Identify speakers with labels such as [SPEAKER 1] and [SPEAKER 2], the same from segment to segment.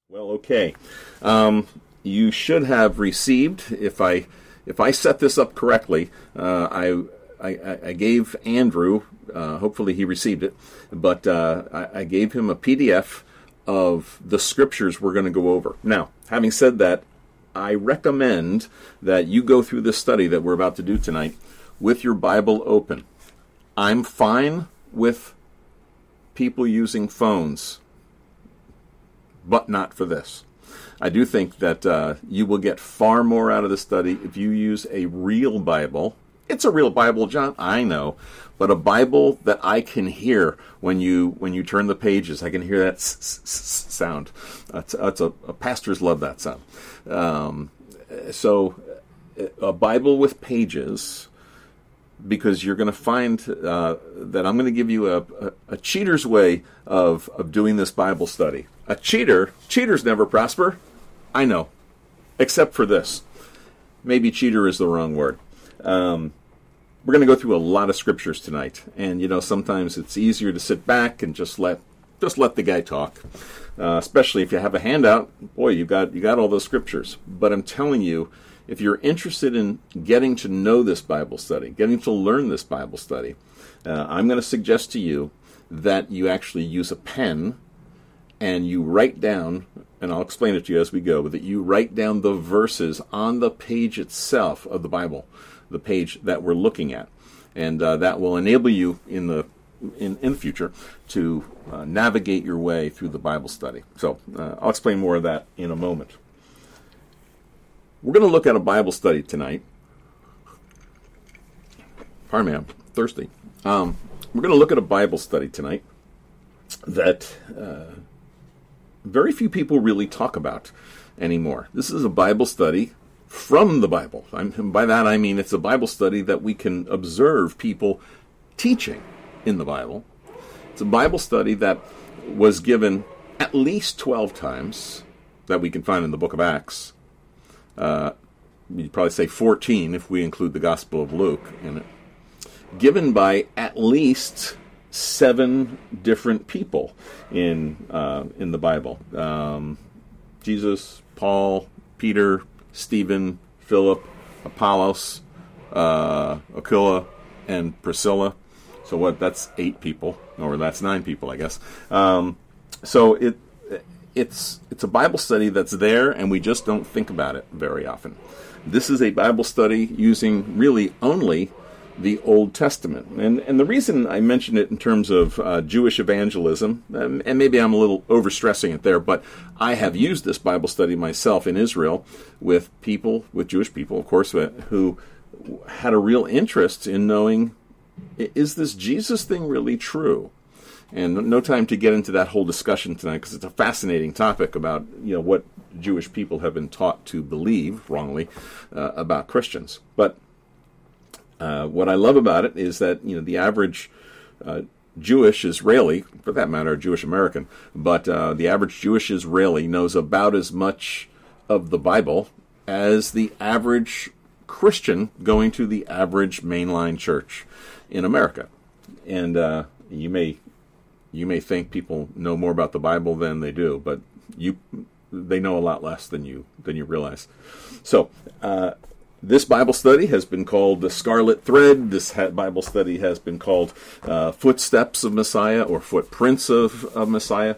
[SPEAKER 1] Well, okay. You should have received, if I set this up correctly, I gave Andrew, hopefully he received it, but I gave him a PDF of the scriptures we're going to go over. Now, having said that, I recommend that you go through this study that we're about to do tonight with your Bible open. I'm fine with people using phones, but not for this. I do think that you will get far more out of the study if you use a real Bible. It's a real Bible, John, I know, but a Bible that I can hear when you turn the pages. I can hear that sound. Pastors love that sound. So a Bible with pages, because you're going to find that I'm going to give you a cheater's way of doing this Bible study. Cheaters never prosper. I know, except for this. Maybe cheater is the wrong word. We're going to go through a lot of scriptures tonight, and sometimes it's easier to sit back and just let the guy talk. Especially if you have a handout, boy, you got all those scriptures. But I'm telling you, if you're interested in getting to know this Bible study, getting to learn this Bible study, I'm going to suggest to you that you actually use a pen and you write down, and I'll explain it to you as we go, but that you write down the verses on the page itself of the Bible, the page that we're looking at. And that will enable you in the future to navigate your way through the Bible study. So I'll explain more of that in a moment. We're going to look at a Bible study tonight. Pardon me, I'm thirsty. We're going to look at a Bible study tonight that very few people really talk about anymore. This is a Bible study from the Bible. By that I mean it's a Bible study that we can observe people teaching in the Bible. It's a Bible study that was given at least 12 times that we can find in the book of Acts. You'd probably say 14 if we include the Gospel of Luke in it. Given by at least 7 different people in the Bible. Jesus, Paul, Peter, Stephen, Philip, Apollos, Aquila, and Priscilla. So that's 8 people, or that's 9 people, I guess. So it's a Bible study that's there, and we just don't think about it very often. This is a Bible study using really only the Old Testament. And the reason I mention it in terms of Jewish evangelism, and maybe I'm a little overstressing it there, but I have used this Bible study myself in Israel with Jewish people, of course, who had a real interest in knowing, is this Jesus thing really true? And no time to get into that whole discussion tonight, because it's a fascinating topic about what Jewish people have been taught to believe wrongly about Christians. But what I love about it is that the average Jewish Israeli, for that matter, Jewish American, but the average Jewish Israeli knows about as much of the Bible as the average Christian going to the average mainline church in America. And you may think people know more about the Bible than they do, but they know a lot less than you realize. So this Bible study has been called the Scarlet Thread. This Bible study has been called Footsteps of Messiah, or Footprints of Messiah.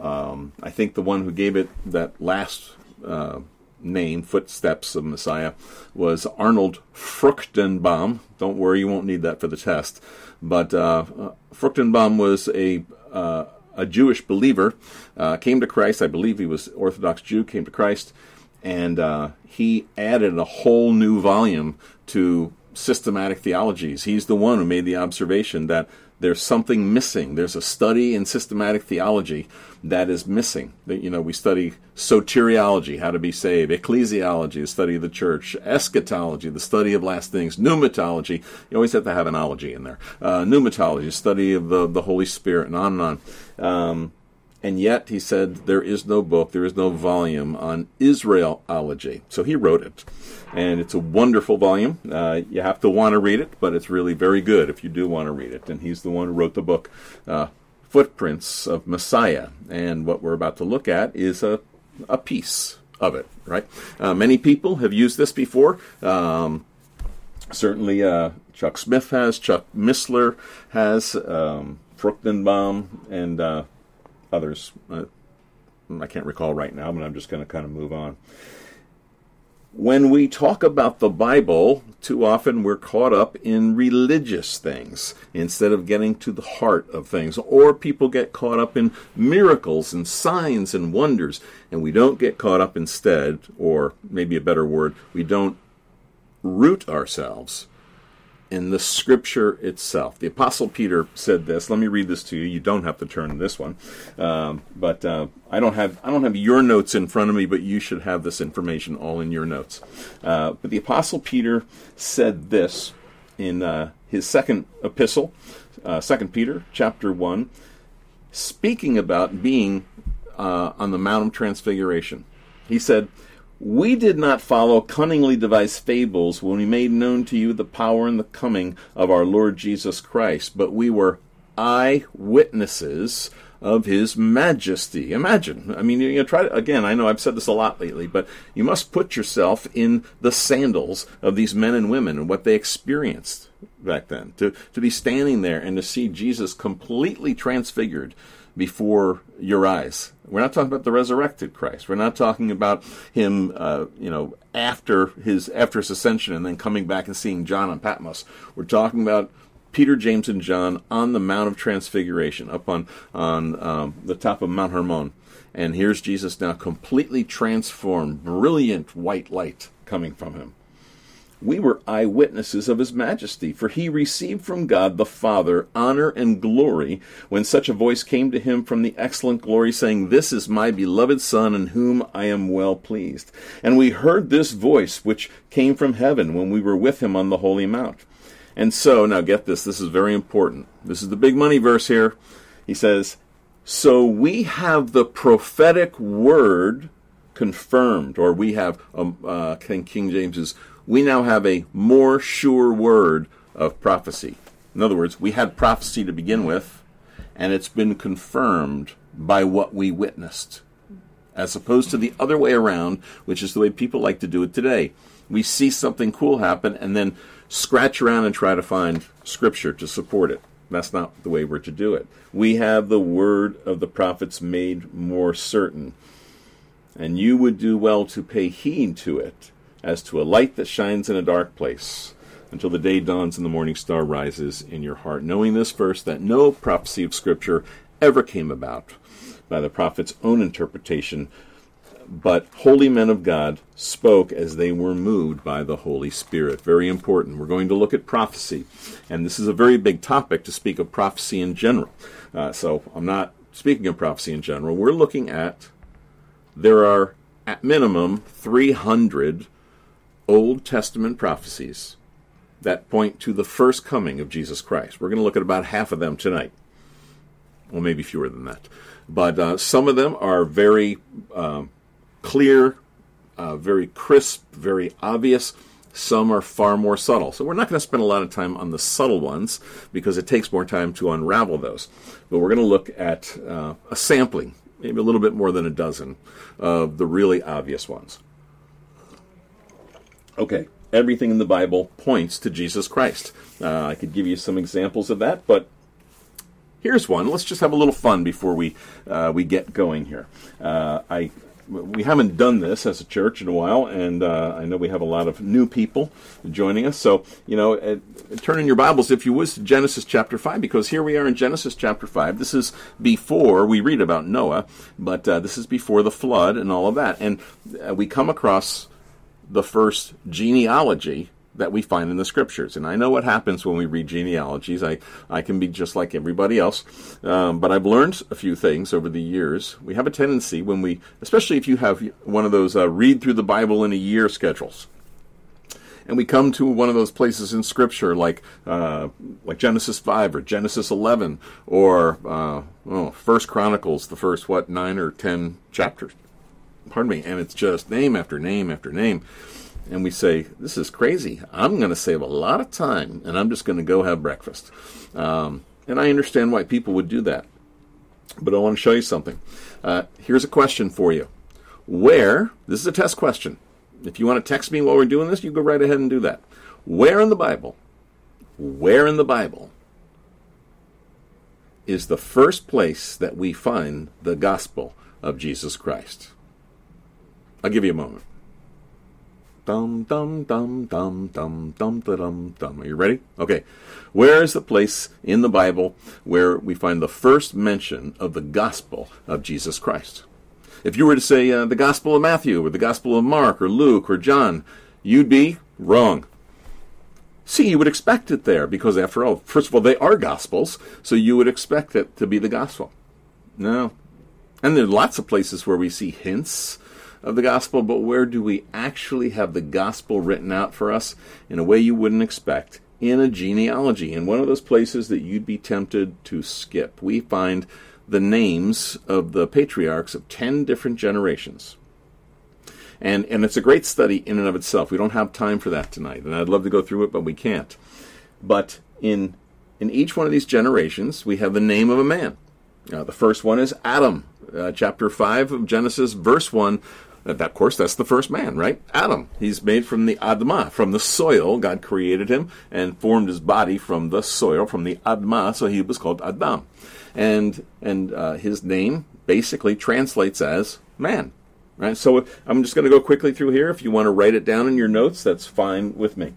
[SPEAKER 1] I think the one who gave it that last name, Footsteps of Messiah, was Arnold Fruchtenbaum. Don't worry, you won't need that for the test. But Fruchtenbaum was a Jewish believer, came to Christ. I believe he was Orthodox Jew, came to Christ, and he added a whole new volume to systematic theologies. He's the one who made the observation that there's something missing. There's a study in systematic theology that is missing. We study soteriology, how to be saved, ecclesiology, the study of the church, eschatology, the study of last things, pneumatology. You always have to have an ology in there. Pneumatology, study of the Holy Spirit, and on and on. And yet, he said, there is no book, there is no volume on Israelology. So he wrote it. And it's a wonderful volume. You have to want to read it, but it's really very good if you do want to read it. And he's the one who wrote the book, Footprints of Messiah. And what we're about to look at is a a piece of it, right? Many people have used this before. Certainly Chuck Smith has, Chuck Missler has, Fruchtenbaum, and others. I can't recall right now, but I'm just going to kind of move on. When we talk about the Bible, too often we're caught up in religious things instead of getting to the heart of things. Or people get caught up in miracles and signs and wonders, and we don't get caught up instead, or maybe a better word, we don't root ourselves in the Scripture itself. The Apostle Peter said this. Let me read this to you. You don't have to turn to this one, but I don't have your notes in front of me, but you should have this information all in your notes. But the Apostle Peter said this in his second epistle, 2 Peter chapter 1, speaking about being on the Mount of Transfiguration. He said, "We did not follow cunningly devised fables when we made known to you the power and the coming of our Lord Jesus Christ, but we were eyewitnesses of his majesty." Imagine. I mean, try to, again, I know I've said this a lot lately, but you must put yourself in the sandals of these men and women and what they experienced back then. To be standing there and to see Jesus completely transfigured before your eyes. We're not talking about the resurrected Christ. We're not talking about him, after his ascension and then coming back and seeing John on Patmos. We're talking about Peter, James, and John on the Mount of Transfiguration, up on the top of Mount Hermon. And here's Jesus now completely transformed, brilliant white light coming from him. We were eyewitnesses of his majesty, for he received from God the Father honor and glory when such a voice came to him from the excellent glory, saying, "This is my beloved Son, in whom I am well pleased." And we heard this voice which came from heaven when we were with him on the holy mount. And so, now get this is very important. This is the big money verse here. He says, "So we have the prophetic word confirmed," or we have, King James's, "we now have a more sure word of prophecy." In other words, we had prophecy to begin with, and it's been confirmed by what we witnessed, as opposed to the other way around, which is the way people like to do it today. We see something cool happen and then scratch around and try to find Scripture to support it. That's not the way we're to do it. We have the word of the prophets made more certain, and you would do well to pay heed to it, as to a light that shines in a dark place, until the day dawns and the morning star rises in your heart. Knowing this first, that no prophecy of Scripture ever came about by the prophet's own interpretation, but holy men of God spoke as they were moved by the Holy Spirit. Very important. We're going to look at prophecy, and this is a very big topic to speak of prophecy in general. So I'm not speaking of prophecy in general. We're looking at, there are at minimum 300 Old Testament prophecies that point to the first coming of Jesus Christ. We're going to look at about half of them tonight. Well, maybe fewer than that. But some of them are very clear, very crisp, very obvious. Some are far more subtle. So we're not going to spend a lot of time on the subtle ones because it takes more time to unravel those. But we're going to look at a sampling, maybe a little bit more than a dozen, of the really obvious ones. Okay, everything in the Bible points to Jesus Christ. I could give you some examples of that, but here's one. Let's just have a little fun before we get going here. We haven't done this as a church in a while, and I know we have a lot of new people joining us. So, turn in your Bibles, if you would, to Genesis chapter 5, because here we are in Genesis chapter 5. This is before we read about Noah, but this is before the flood and all of that. And we come across the first genealogy that we find in the Scriptures. And I know what happens when we read genealogies. I can be just like everybody else. But I've learned a few things over the years. We have a tendency when we, especially if you have one of those read through the Bible in a year schedules, and we come to one of those places in Scripture like Genesis 5 or Genesis 11 or 1 Chronicles, the first, 9 or 10 chapters. Pardon me. And it's just name after name after name. And we say, this is crazy. I'm going to save a lot of time, and I'm just going to go have breakfast. And I understand why people would do that. But I want to show you something. Here's a question for you. Where, this is a test question. If you want to text me while we're doing this, you go right ahead and do that. Where in the Bible is the first place that we find the gospel of Jesus Christ? I'll give you a moment. Dum, dum, dum, dum, dum, dum, dum, dum. Are you ready? Okay. Where is the place in the Bible where we find the first mention of the gospel of Jesus Christ? If you were to say the Gospel of Matthew or the Gospel of Mark or Luke or John, you'd be wrong. See, you would expect it there because, after all, first of all, they are Gospels, so you would expect it to be the Gospel. No. And there are lots of places where we see hints of the Gospel, but where do we actually have the Gospel written out for us in a way you wouldn't expect? In a genealogy, in one of those places that you'd be tempted to skip. We find the names of the patriarchs of 10 different generations. And it's a great study in and of itself. We don't have time for that tonight, and I'd love to go through it, but we can't. But in each one of these generations, we have the name of a man. The first one is Adam. Chapter 5 of Genesis, verse 1. Of course, that's the first man, right? Adam. He's made from the Admah, from the soil. God created him and formed his body from the soil, from the Admah, so he was called Adam. And his name basically translates as man. Right? So I'm just going to go quickly through here. If you want to write it down in your notes, that's fine with me.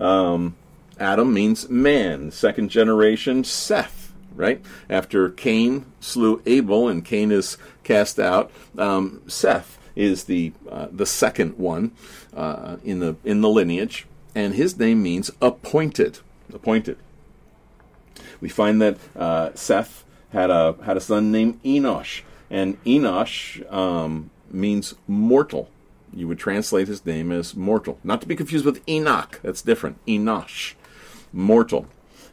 [SPEAKER 1] Adam means man. Second generation, Seth. Right? After Cain slew Abel and Cain is cast out, Seth is the second one in the lineage, and his name means appointed. Appointed. We find that Seth had a son named Enosh, and Enosh means mortal. You would translate his name as mortal, not to be confused with Enoch. That's different. Enosh, mortal.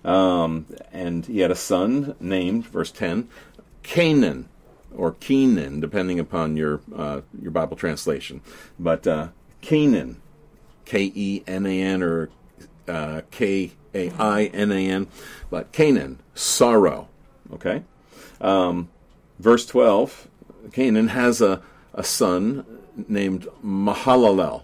[SPEAKER 1] And he had a son named, verse 10, Canaan, or Kenan, depending upon your Bible translation. But Canaan, K-E-N-A-N, or K-A-I-N-A-N, but Canaan, sorrow. Okay? Verse 12, Canaan has a son named Mahalalel.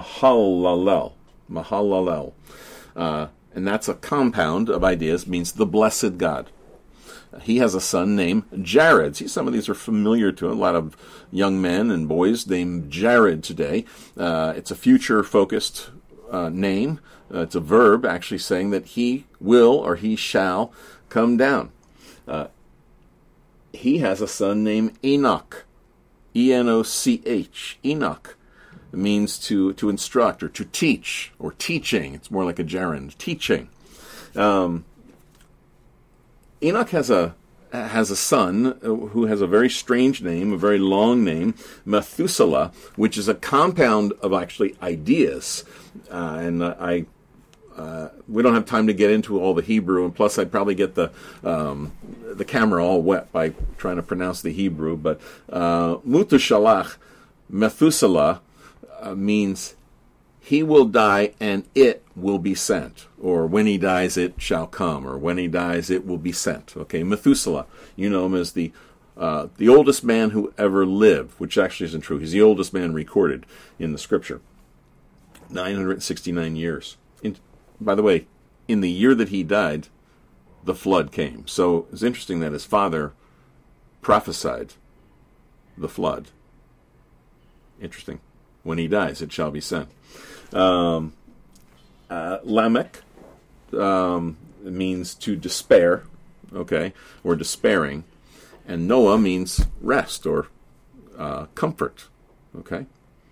[SPEAKER 1] Mahalalel. And that's a compound of ideas, means the blessed God. He has a son named Jared. See, some of these are familiar to a lot of young men and boys named Jared today. It's a future-focused name. It's a verb actually saying that he will or he shall come down. He has a son named Enoch. E-N-O-C-H. Enoch. It means to instruct or to teach or teaching. It's more like a gerund. Teaching. Enoch has a son who has a very strange name, a very long name, Methuselah, which is a compound of actually ideas. We don't have time to get into all the Hebrew, and plus I'd probably get the camera all wet by trying to pronounce the Hebrew. But Mutushalach, Methuselah, means he will die and it will be sent, or when he dies it shall come, or when he dies it will be sent. Okay, Methuselah, you know him as the oldest man who ever lived, which actually isn't true. He's the oldest man recorded in the Scripture. 969 years. By the way, in the year that he died, the flood came. So it's interesting that his father prophesied the flood. Interesting. When he dies, it shall be sent. Lamech means to despair, okay, or despairing. And Noah means rest or comfort, okay?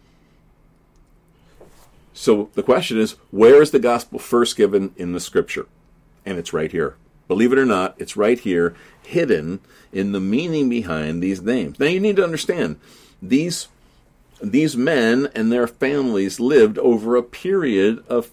[SPEAKER 1] So the question is, where is the gospel first given in the Scripture? And it's right here. Believe it or not, it's right here, hidden in the meaning behind these names. Now you need to understand, these men and their families lived over a period of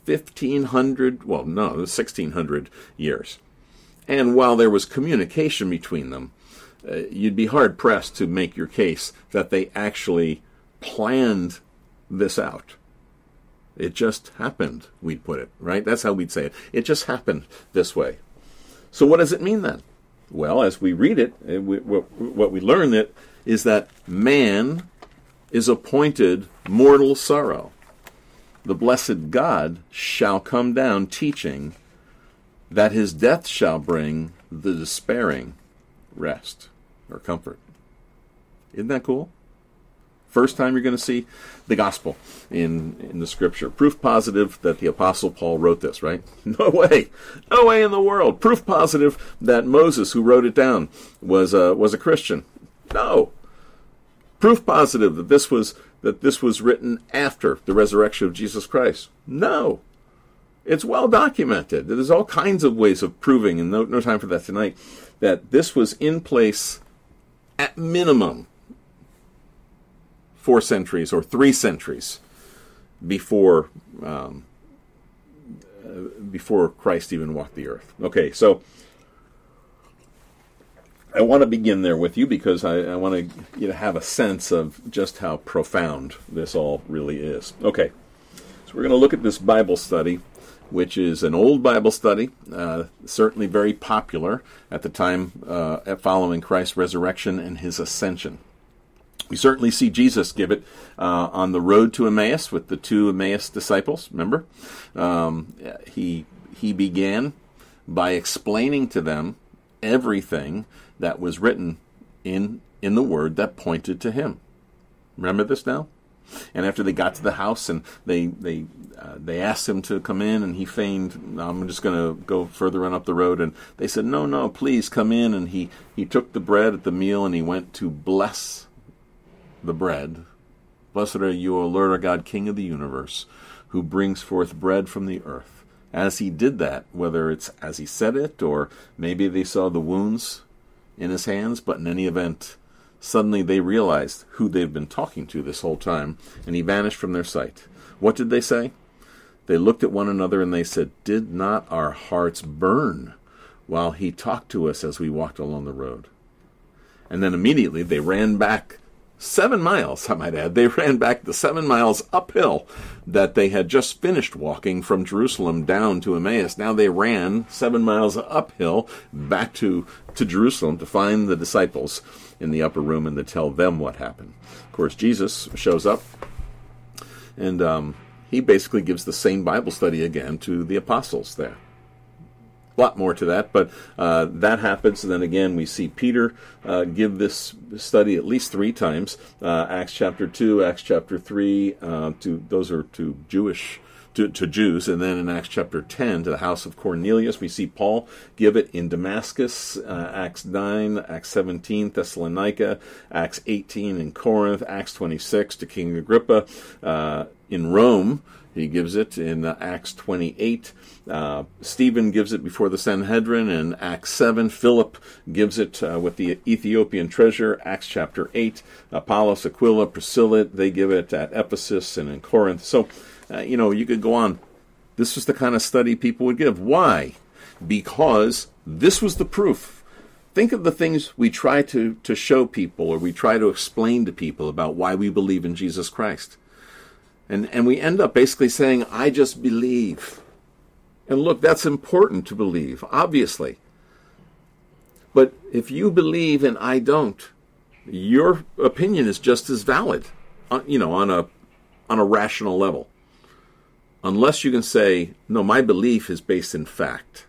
[SPEAKER 1] 1,600 years. And while there was communication between them, you'd be hard-pressed to make your case that they actually planned this out. It just happened, we'd put it, right? That's how we'd say it. It just happened this way. So what does it mean then? Well, as we read it, what we learn is that man is appointed mortal sorrow. The blessed God shall come down teaching that his death shall bring the despairing rest or comfort. Isn't that cool? First time you're going to see the gospel in the scripture. Proof positive that the Apostle Paul wrote this, right? No way. No way in the world. Proof positive that Moses, who wrote it down, was a Christian. No. Proof positive that this was written after the resurrection of Jesus Christ. No. It's well documented. There's all kinds of ways of proving, and no time for that tonight, that this was in place at minimum 4 centuries or 3 centuries before Christ even walked the earth. Okay, so I want to begin there with you because I want you to have a sense of just how profound this all really is. Okay, so we're going to look at this Bible study, which is an old Bible study, certainly very popular at the time following Christ's resurrection and his ascension. We certainly see Jesus give it on the road to Emmaus with the 2 Emmaus disciples, remember? He began by explaining to them everything that was written in the Word that pointed to him. Remember this now? And after they got to the house and they asked him to come in, and he feigned, I'm just going to go further on up the road. And they said, no, please come in. And he took the bread at the meal and he went to bless the bread. Blessed are you, O Lord our God, King of the universe, who brings forth bread from the earth. As he did that, whether it's as he said it or maybe they saw the wounds in his hands, but in any event, suddenly they realized who they've been talking to this whole time, and he vanished from their sight. What did they say? They looked at one another and they said, did not our hearts burn while he talked to us as we walked along the road? And then immediately they ran back 7 miles, I might add. They ran back the 7 miles uphill that they had just finished walking from Jerusalem down to Emmaus. Now they ran 7 miles uphill back to Jerusalem to find the disciples in the upper room and to tell them what happened. Of course, Jesus shows up, and he basically gives the same Bible study again to the apostles there. A lot more to that, but that happens. And then again, we see Peter give this study at least 3 times. Acts chapter 2, Acts chapter 3, those are to Jews. And then in Acts chapter 10, to the house of Cornelius. We see Paul give it in Damascus, Acts 9, Acts 17, Thessalonica, Acts 18 in Corinth, Acts 26 to King Agrippa. In Rome, he gives it in Acts 28. Stephen gives it before the Sanhedrin in Acts 7. Philip gives it with the Ethiopian treasure, Acts chapter 8. Apollos, Aquila, Priscilla, they give it at Ephesus and in Corinth. So, you could go on. This was the kind of study people would give. Why? Because this was the proof. Think of the things we try to show people or we try to explain to people about why we believe in Jesus Christ. And we end up basically saying, I just believe. And look, that's important to believe, obviously. But if you believe and I don't, your opinion is just as valid, on a rational level. Unless you can say, no, my belief is based in fact.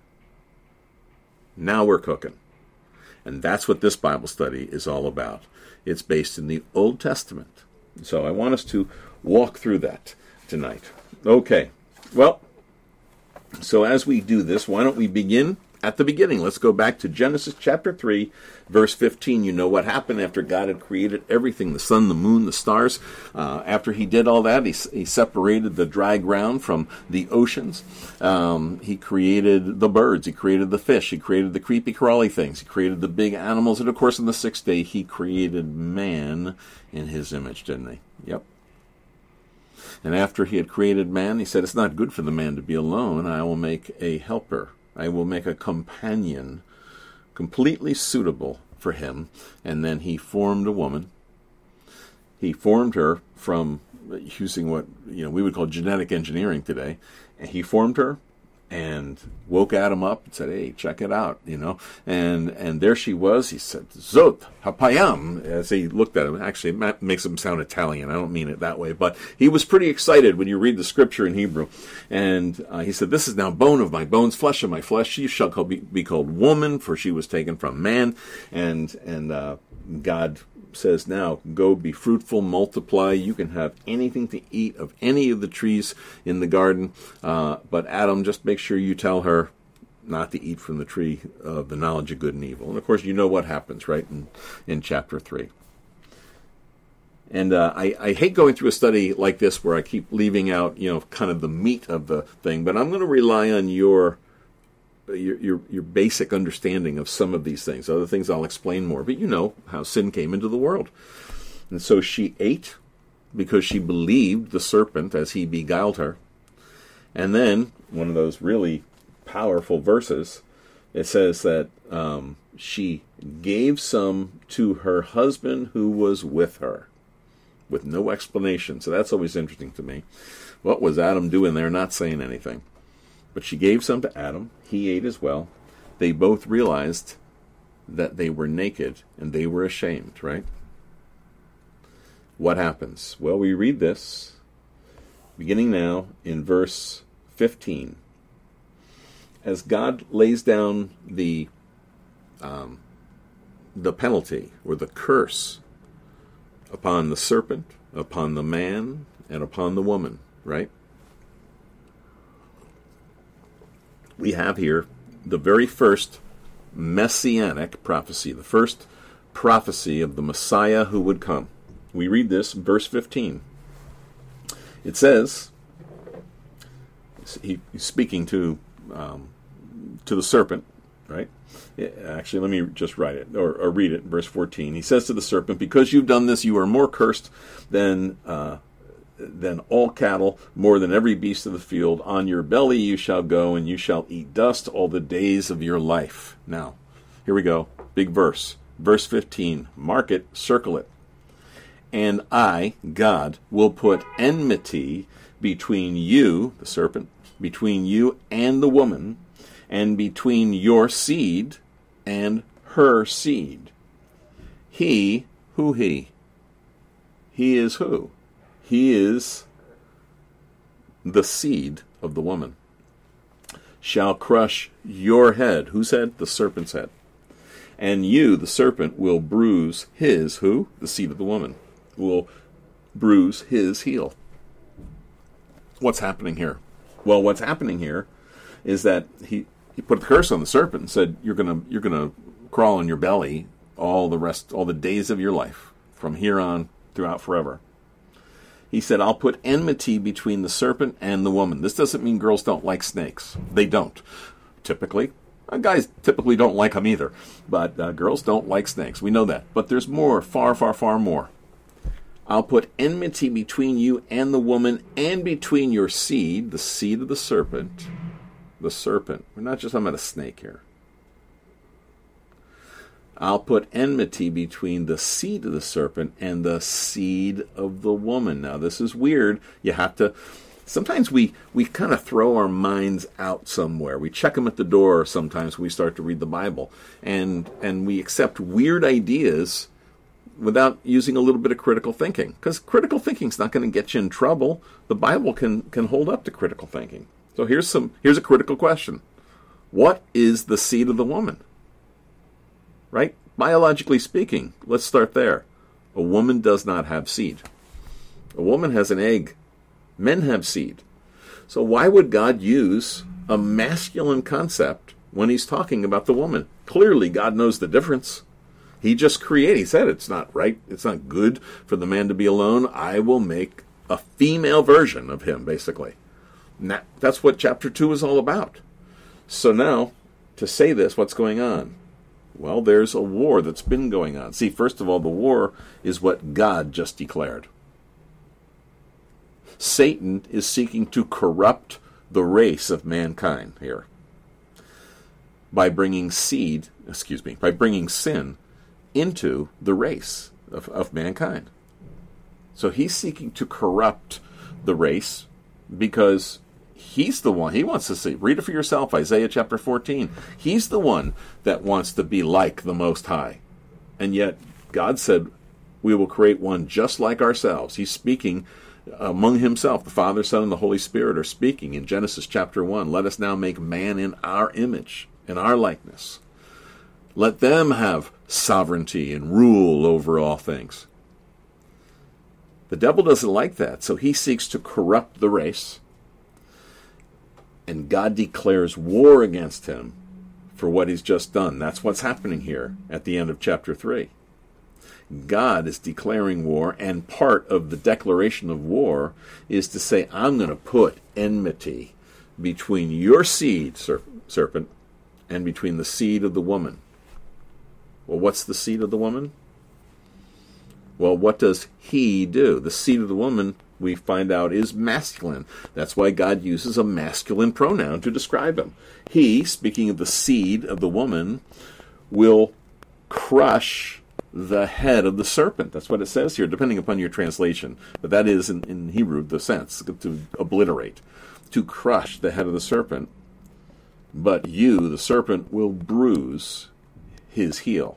[SPEAKER 1] Now we're cooking. And that's what this Bible study is all about. It's based in the Old Testament. So I want us to walk through that tonight. Okay, well, so as we do this, why don't we begin at the beginning? Let's go back to Genesis chapter 3, verse 15. You know what happened after God had created everything, the sun, the moon, the stars. After he did all that, he separated the dry ground from the oceans. He created the birds. He created the fish. He created the creepy crawly things. He created the big animals. And of course, on the 6th day, he created man in his image, didn't he? Yep. And after he had created man, he said, it's not good for the man to be alone. I will make a helper. I will make a companion completely suitable for him. And then he formed a woman. He formed her from using what we would call genetic engineering today. And he formed her and woke Adam up and said, "Hey, check it out," And there she was. He said, "Zot hapayam," as he looked at him. Actually, it makes him sound Italian. I don't mean it that way, but he was pretty excited when you read the scripture in Hebrew. And he said, "This is now bone of my bones, flesh of my flesh. She shall be called woman, for she was taken from man." And God says, "Now go, be fruitful, multiply. You can have anything to eat of any of the trees in the garden, but Adam, just make sure you tell her not to eat from the tree of the knowledge of good and evil." And of course, you know what happens, right, in chapter 3. And I hate going through a study like this where I keep leaving out, kind of the meat of the thing, but I'm going to rely on your basic understanding of some of these things. Other things I'll explain more, but you know how sin came into the world. And so she ate because she believed the serpent as he beguiled her. And then, one of those really powerful verses, it says that she gave some to her husband who was with her, with no explanation. So that's always interesting to me. What was Adam doing there, not saying anything? But she gave some to Adam. He ate as well. They both realized that they were naked and they were ashamed, right? What happens? Well, we read this beginning now in verse 15. As God lays down the penalty or the curse upon the serpent, upon the man, and upon the woman, right? We have here the very first messianic prophecy, the first prophecy of the Messiah who would come. We read this, verse 15. It says, he's speaking to the serpent, right? Actually, let me just write it, or read it, verse 14. He says to the serpent, "Because you've done this, you are more cursed than all cattle, more than every beast of the field. On your belly you shall go, and you shall eat dust all the days of your life." Now, here we go. Big verse. Verse 15. Mark it, circle it. "And I, God, will put enmity between you," the serpent, "between you and the woman, and between your seed and her seed. He," who he? He is who? He is the seed of the woman. "Shall crush your head." Whose head? The serpent's head. "And you, the serpent, will bruise his," who? The seed of the woman, "will bruise his heel." What's happening here? Well, what's happening here is that he put the curse on the serpent and said, you're gonna crawl on your belly all the days of your life, from here on throughout forever. He said, "I'll put enmity between the serpent and the woman." This doesn't mean girls don't like snakes. They don't. Typically. Guys typically don't like them either. But girls don't like snakes. We know that. But there's more, far, far, far more. "I'll put enmity between you and the woman, and between your seed," the seed of the serpent. The serpent. We're not just talking about a snake here. "I'll put enmity between the seed of the serpent and the seed of the woman." Now, this is weird. You have to... Sometimes we kind of throw our minds out somewhere. We check them at the door sometimes when we start to read the Bible. And we accept weird ideas without using a little bit of critical thinking. Because critical thinking is not going to get you in trouble. The Bible can hold up to critical thinking. So here's a critical question. What is the seed of the woman? Right? Biologically speaking, let's start there. A woman does not have seed. A woman has an egg. Men have seed. So why would God use a masculine concept when he's talking about the woman? Clearly, God knows the difference. He just created. He said it's not right. It's not good for the man to be alone. I will make a female version of him, basically. And that's what chapter 2 is all about. So now, to say this, what's going on? Well, there's a war that's been going on. See, first of all, the war is what God just declared. Satan is seeking to corrupt the race of mankind here by bringing sin into the race of mankind. So he's seeking to corrupt the race because He's the one. He wants to see. Read it for yourself, Isaiah chapter 14. He's the one that wants to be like the Most High. And yet, God said, we will create one just like ourselves. He's speaking among himself. The Father, Son, and the Holy Spirit are speaking in Genesis chapter 1. Let us now make man in our image, in our likeness. Let them have sovereignty and rule over all things. The devil doesn't like that, so he seeks to corrupt the race. And God declares war against him for what he's just done. That's what's happening here at the end of chapter 3. God is declaring war, and part of the declaration of war is to say, I'm going to put enmity between your seed, serpent, and between the seed of the woman. Well, what's the seed of the woman? Well, what does he do? The seed of the woman, we find out, is masculine. That's why God uses a masculine pronoun to describe him. He, speaking of the seed of the woman, will crush the head of the serpent. That's what it says here, depending upon your translation. But that is, in Hebrew, the sense, to obliterate, to crush the head of the serpent. But you, the serpent, will bruise his heel.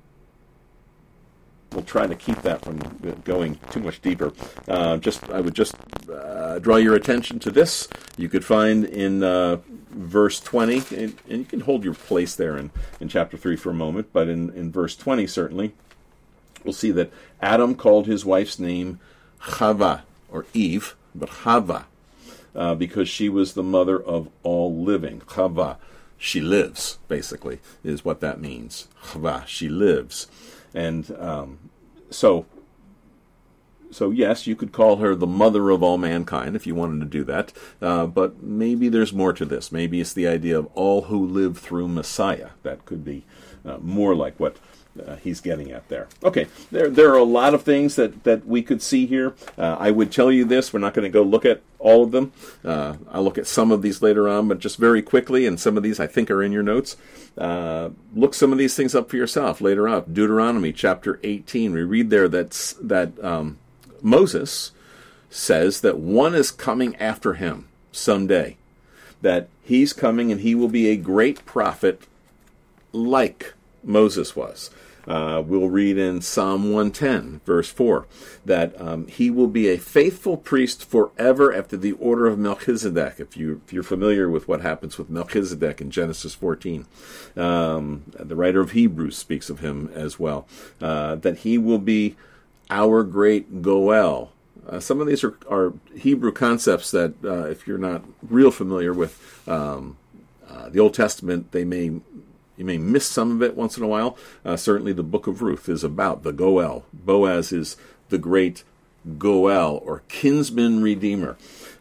[SPEAKER 1] We'll try to keep that from going too much deeper. I would just draw your attention to this. You could find in verse 20, and you can hold your place there in chapter 3 for a moment, but in verse 20 certainly, we'll see that Adam called his wife's name Chava, or Eve, but Chava, because she was the mother of all living. Chava, she lives, basically, is what that means. Chava, she lives. And so yes, you could call her the mother of all mankind if you wanted to do that. But maybe there's more to this. Maybe it's the idea of all who live through Messiah. That could be more like what he's getting at there. Okay, there are a lot of things that we could see here. I would tell you this. We're not going to go look at all of them. I'll look at some of these later on, but just very quickly, and some of these I think are in your notes. Look some of these things up for yourself later on. Deuteronomy chapter 18. We read there that Moses says that one is coming after him someday. That he's coming and he will be a great prophet like Moses was. We'll read in Psalm 110, verse 4, that he will be a faithful priest forever after the order of Melchizedek, if you're familiar with what happens with Melchizedek in Genesis 14. The writer of Hebrews speaks of him as well, that he will be our great Goel. Some of these are Hebrew concepts that, if you're not real familiar with the Old Testament, you may miss some of it once in a while. Certainly the book of Ruth is about the Goel. Boaz is the great Goel, or kinsman redeemer.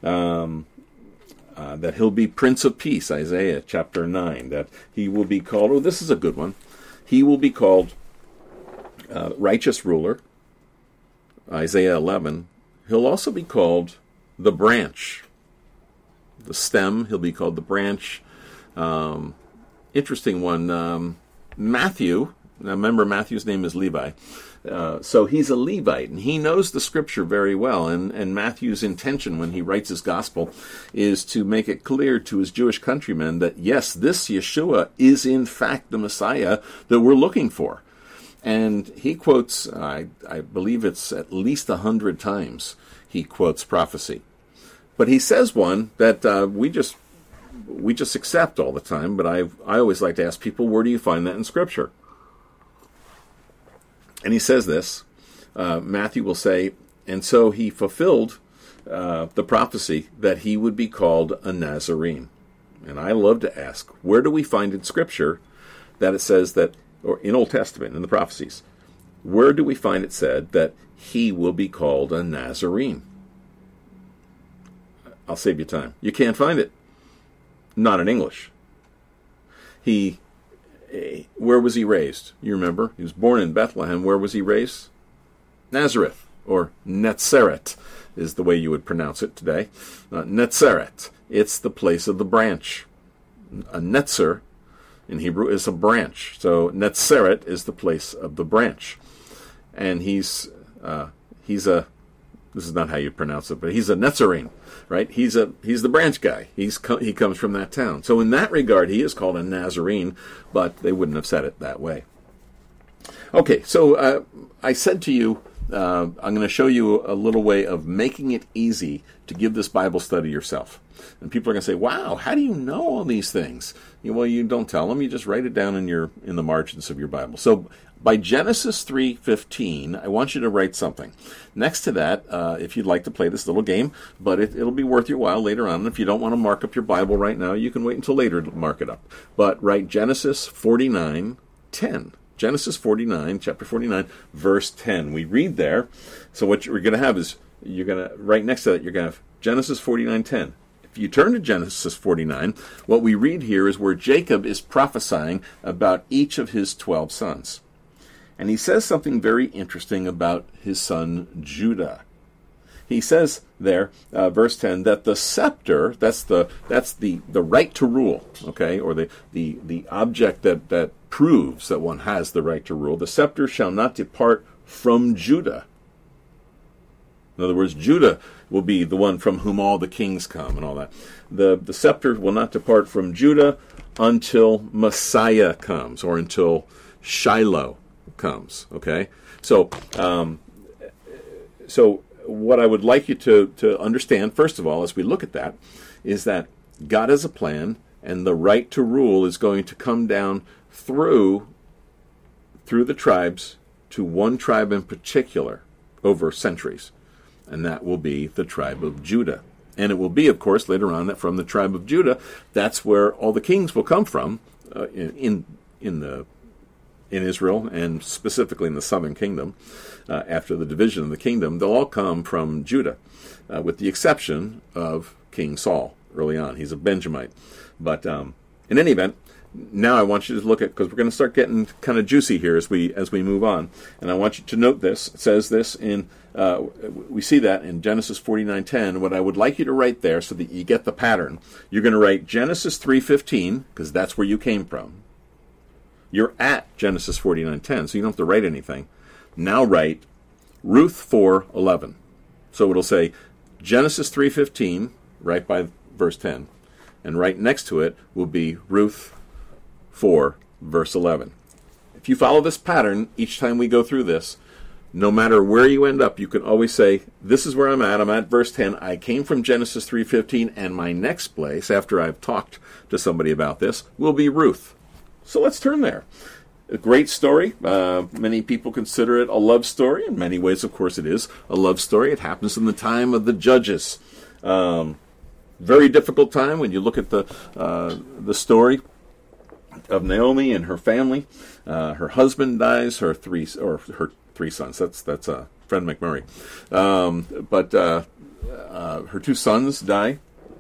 [SPEAKER 1] That he'll be Prince of Peace, Isaiah chapter 9. That he will be called, this is a good one. He will be called righteous ruler, Isaiah 11. He'll also be called the branch. The stem, he'll be called the branch. Interesting one. Matthew, now remember Matthew's name is Levi, so he's a Levite, and he knows the scripture very well, and Matthew's intention when he writes his gospel is to make it clear to his Jewish countrymen that yes, this Yeshua is in fact the Messiah that we're looking for. And he quotes, I believe it's at least 100 times he quotes prophecy. But he says one that we just accept all the time, but I always like to ask people, where do you find that in Scripture? And he says this, Matthew will say, and so he fulfilled the prophecy that he would be called a Nazarene. And I love to ask, where do we find in Scripture that it says that, or in Old Testament, in the prophecies, where do we find it said that he will be called a Nazarene? I'll save you time. You can't find it. Not in English. Where was he raised? You remember? He was born in Bethlehem. Where was he raised? Nazareth, or Netzeret, is the way you would pronounce it today. Netzeret. It's the place of the branch. A netzer in Hebrew is a branch. So Netzeret is the place of the branch. And he's a this is not how you pronounce it, but he's a Nazarene, right? He's the branch guy. He comes from that town. So in that regard, he is called a Nazarene, but they wouldn't have said it that way. Okay, so I said to you, I'm going to show you a little way of making it easy to give this Bible study yourself. And people are going to say, wow, how do you know all these things? Well, you don't tell them. You just write it down in the margins of your Bible. So by Genesis 3:15, I want you to write something. Next to that, if you'd like to play this little game, but it'll be worth your while later on. And if you don't want to mark up your Bible right now, you can wait until later to mark it up. But write Genesis 49:10. Genesis 49, chapter 49, verse 10. We read there. So what you're going to have is, right next to that, you're going to have Genesis 49:10. If you turn to Genesis 49, what we read here is where Jacob is prophesying about each of his 12 sons. And he says something very interesting about his son Judah. He says there, verse 10, that the scepter, that's the right to rule, okay, or the object that proves that one has the right to rule. The scepter shall not depart from Judah. In other words, Judah will be the one from whom all the kings come and all that. The scepter will not depart from Judah until Messiah comes, or until Shiloh comes, okay? So what I would like you to understand, first of all, as we look at that, is that God has a plan, and the right to rule is going to come down through the tribes to one tribe in particular over centuries, and that will be the tribe of Judah. And it will be, of course, later on that from the tribe of Judah, that's where all the kings will come from in Israel, and specifically in the southern kingdom. After the division of the kingdom, they'll all come from Judah, with the exception of King Saul early on. He's a Benjamite. But in any event, now I want you to look at, because we're going to start getting kind of juicy here as we move on, and I want you to note this. It says this in, we see that in Genesis 49:10. What I would like you to write there, so that you get the pattern, you're going to write Genesis 3:15, because that's where you came from. You're at Genesis 49:10, so you don't have to write anything. Now write Ruth 4:11. So it'll say Genesis 3:15, right by verse 10, and right next to it will be Ruth 4, verse 11. If you follow this pattern each time we go through this, no matter where you end up, you can always say, this is where I'm at verse 10, I came from Genesis 3:15, and my next place, after I've talked to somebody about this, will be Ruth. So let's turn there. A great story. Many people consider it a love story. In many ways, of course, it is a love story. It happens in the time of the Judges. Very difficult time when you look at the story of Naomi and her family. Her husband dies. Her three sons. That's Fred McMurray. But her two sons die.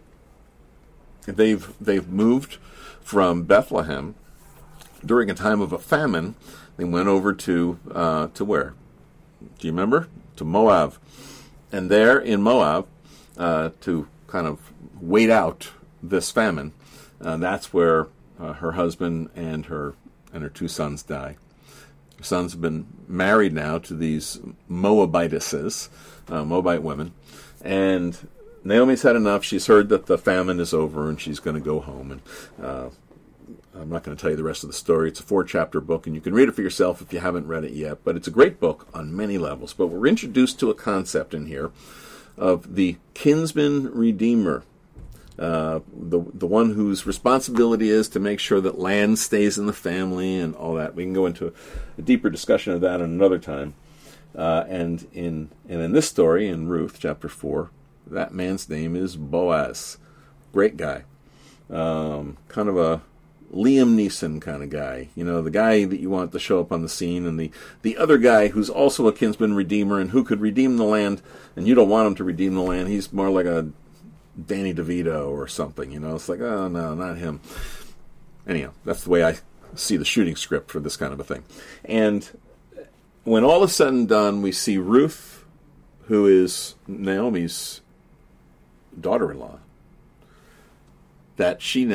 [SPEAKER 1] They've moved from Bethlehem. During a time of a famine, they went over to where? Do you remember? To Moab. And there in Moab, to kind of wait out this famine, that's where her husband and her two sons die. Her sons have been married now to these Moabitesses, Moabite women, and Naomi's had enough. She's heard that the famine is over, and she's going to go home. And I'm not going to tell you the rest of the story. It's a 4-chapter book, and you can read it for yourself if you haven't read it yet. But it's a great book on many levels. But we're introduced to a concept in here of the kinsman redeemer, the one whose responsibility is to make sure that land stays in the family and all that. We can go into a deeper discussion of that another time. And in this story, in Ruth chapter 4, that man's name is Boaz. Great guy. Kind of a Liam Neeson kind of guy, the guy that you want to show up on the scene, and the other guy who's also a kinsman redeemer and who could redeem the land, and you don't want him to redeem the land. He's more like a Danny DeVito or something, It's like, oh, no, not him. Anyhow, that's the way I see the shooting script for this kind of a thing. And when all is said and done, we see Ruth, who is Naomi's daughter-in-law, that she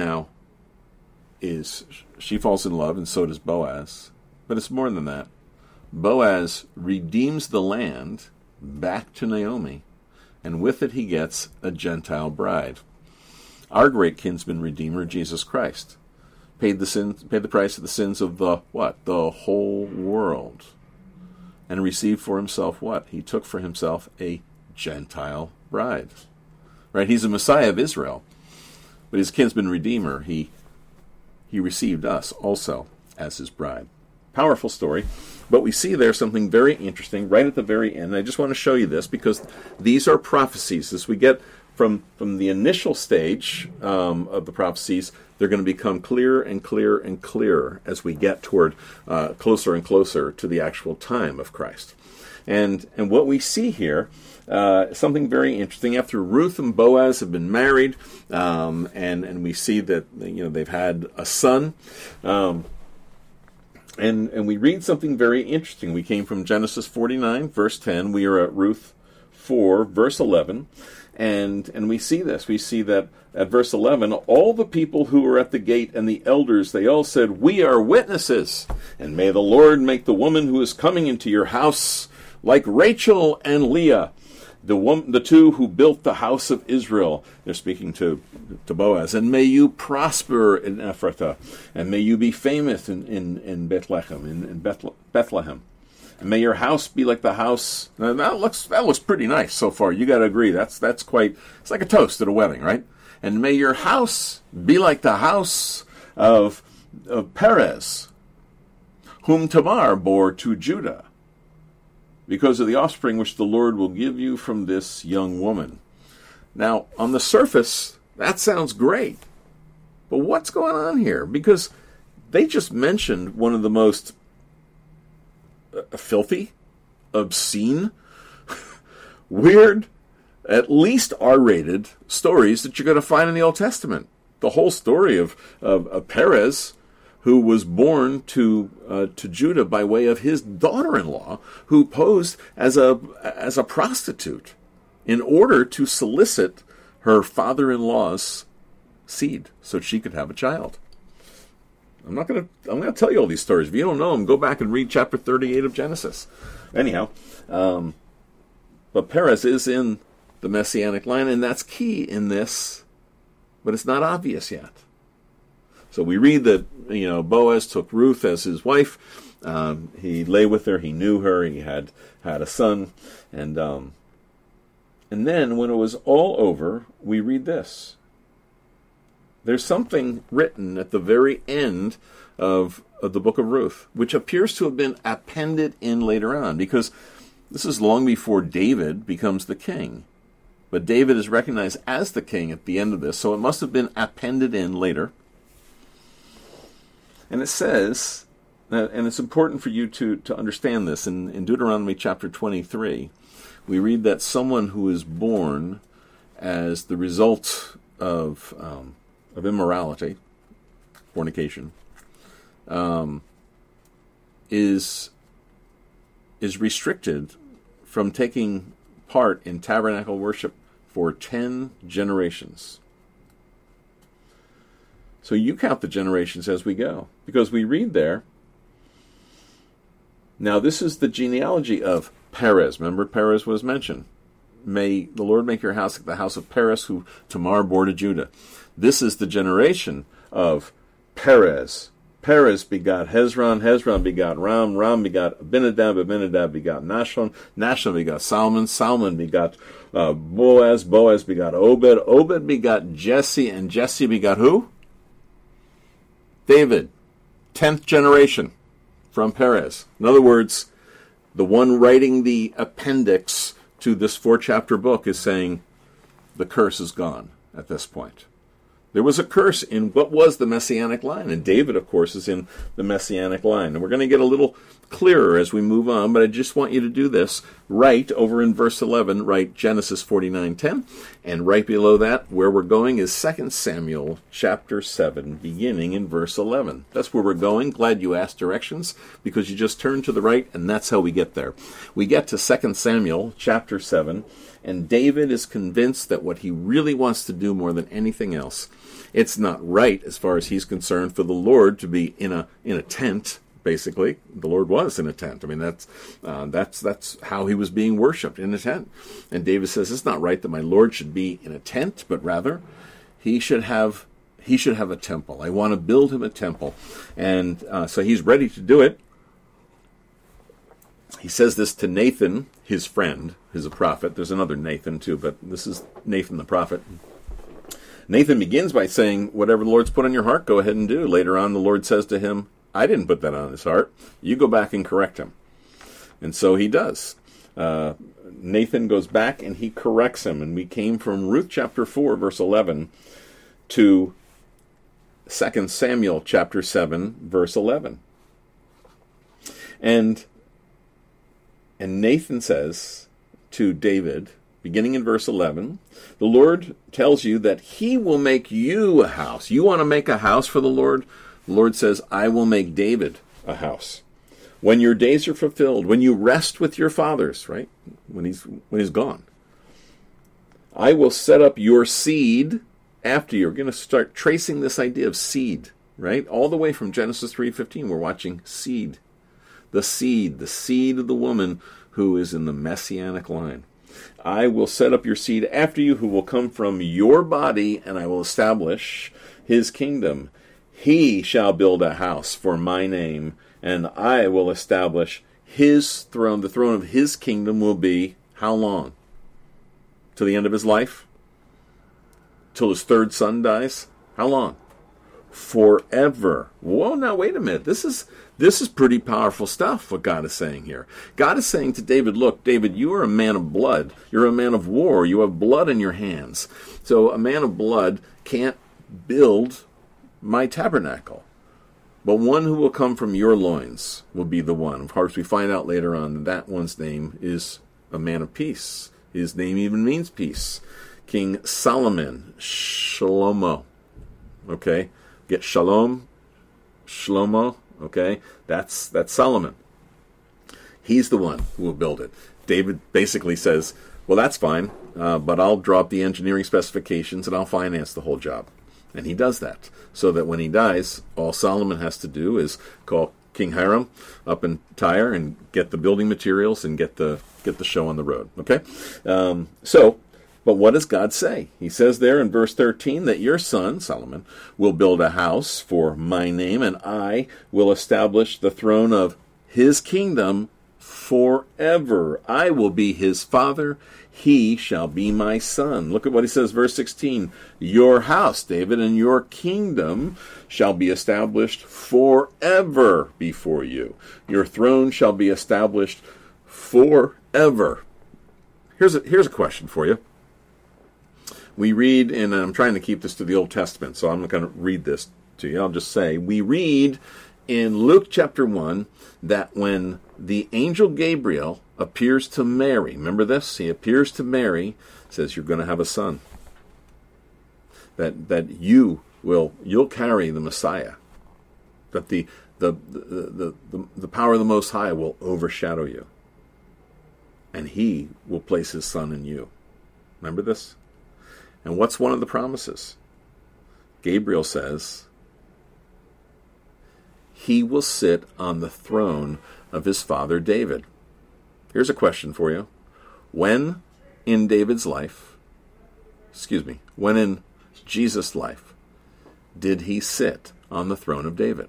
[SPEAKER 1] falls in love, and so does Boaz. But it's more than that. Boaz redeems the land back to Naomi and with it he gets a Gentile bride. Our great kinsman redeemer, Jesus Christ, paid the price of the sins of the what? The whole world. And received for himself what? He took for himself a Gentile bride. Right? He's the Messiah of Israel. But his kinsman redeemer, he received us also as his bride. Powerful story. But we see there something very interesting right at the very end. I just want to show you this because these are prophecies. As we get from the initial stage of the prophecies, they're going to become clearer and clearer and clearer as we get toward closer and closer to the actual time of Christ. And what we see here, something very interesting. After Ruth and Boaz have been married, and we see that they've had a son. And we read something very interesting. We came from Genesis 49, verse 10. We are at Ruth 4, verse 11. And we see this. We see that at verse 11, all the people who were at the gate and the elders, they all said, "We are witnesses. And may the Lord make the woman who is coming into your house like Rachel and Leah, the two who built the house of Israel." They're speaking to Boaz. "And may you prosper in Ephrathah, and may you be famous in Bethlehem. And may your house be like the house." Now, that looks pretty nice so far. You got to agree. That's quite. It's like a toast at a wedding, right? "And may your house be like the house of Perez, whom Tamar bore to Judah, because of the offspring which the Lord will give you from this young woman." Now, on the surface, that sounds great. But what's going on here? Because they just mentioned one of the most filthy, obscene, weird, at least R-rated stories that you're going to find in the Old Testament. The whole story of Perez, who was born to Judah by way of his daughter-in-law, who posed as a prostitute in order to solicit her father-in-law's seed so she could have a child. I'm going to tell you all these stories. If you don't know them, go back and read chapter 38 of Genesis. Anyhow, but Perez is in the Messianic line, and that's key in this, but it's not obvious yet. So we read that Boaz took Ruth as his wife. He lay with her. He knew her. He had a son, and then when it was all over, we read this. There's something written at the very end of the book of Ruth, which appears to have been appended in later on, because this is long before David becomes the king. But David is recognized as the king at the end of this, so it must have been appended in later. And it says, and it's important for you to understand this, in Deuteronomy chapter 23, we read that someone who is born as the result of immorality, fornication, is restricted from taking part in tabernacle worship for 10 generations. So you count the generations as we go, because we read there, now this is the genealogy of Perez. Remember, Perez was mentioned. May the Lord make your house like the house of Perez, who Tamar bore to Judah. This is the generation of Perez. Perez begot Hezron. Hezron begot Ram. Ram begot Abinadab. Abinadab begot Nashon. Nashon begot Salmon. Salmon begot Boaz. Boaz begot Obed. Obed begot Jesse. And Jesse begot who? David. 10th generation from Perez. In other words, the one writing the appendix to this 4-chapter book is saying the curse is gone at this point. There was a curse in what was the Messianic line, and David, of course, is in the Messianic line. And we're going to get a little clearer as we move on, but I just want you to do this. Right over in verse 11, write Genesis 49:10, and right below that, where we're going is 2 Samuel chapter 7, beginning in verse 11. That's where we're going. Glad you asked directions, because you just turn to the right, and that's how we get there. We get to 2 Samuel chapter 7, and David is convinced that what he really wants to do more than anything else, it's not right, as far as he's concerned, for the Lord to be in a tent basically. The Lord was in a tent. I mean, that's how he was being worshipped, in a tent. And David says, it's not right that my Lord should be in a tent, but rather he should have a temple. I want to build him a temple. And so he's ready to do it. He says this to Nathan, his friend, who's a prophet. There's another Nathan too, but this is Nathan the prophet. Nathan begins by saying, whatever the Lord's put on your heart, go ahead and do. Later on, the Lord says to him, I didn't put that on his heart. You go back and correct him. And so he does. Nathan goes back and he corrects him. And we came from Ruth chapter 4, verse 11, to 2 Samuel chapter 7, verse 11. And Nathan says to David, beginning in verse 11, the Lord tells you that he will make you a house. You want to make a house for the Lord? The Lord says, I will make David a house. When your days are fulfilled, when you rest with your fathers, right? When he's gone. I will set up your seed after you. We're going to start tracing this idea of seed, right? All the way from Genesis 3:15, we're watching seed. The seed of the woman who is in the messianic line. I will set up your seed after you who will come from your body, and I will establish his kingdom. He shall build a house for my name, and I will establish his throne. The throne of his kingdom will be how long? To the end of his life? Till his third son dies? How long? Forever. Whoa, now wait a minute. This is pretty powerful stuff, what God is saying here. God is saying to David, look, David, you are a man of blood. You're a man of war. You have blood in your hands. So a man of blood can't build my tabernacle. But one who will come from your loins will be the one. Of course, we find out later on that one's name is a man of peace. His name even means peace. King Solomon, Shlomo. Okay? Get Shalom, Shlomo, okay? That's Solomon. He's the one who will build it. David basically says, well, that's fine, but I'll drop the engineering specifications and I'll finance the whole job. And he does that, so that when he dies, all Solomon has to do is call King Hiram up in Tyre and get the building materials and get the show on the road, okay? But what does God say? He says there in verse 13 that your son, Solomon, will build a house for my name, and I will establish the throne of his kingdom forever. I will be his father. He shall be my son. Look at what he says, verse 16. Your house, David, and your kingdom shall be established forever before you. Your throne shall be established forever. Here's a question for you. We read, and I'm trying to keep this to the Old Testament, so I'm not going to read this to you. I'll just say, we read in Luke chapter 1 that when the angel Gabriel appears to Mary, remember this? He appears to Mary, says, you're going to have a son. That you'll carry the Messiah. That the power of the Most High will overshadow you. And he will place his son in you. Remember this? And what's one of the promises? Gabriel says, he will sit on the throne of his father David. Here's a question for you. When in Jesus' life, did he sit on the throne of David?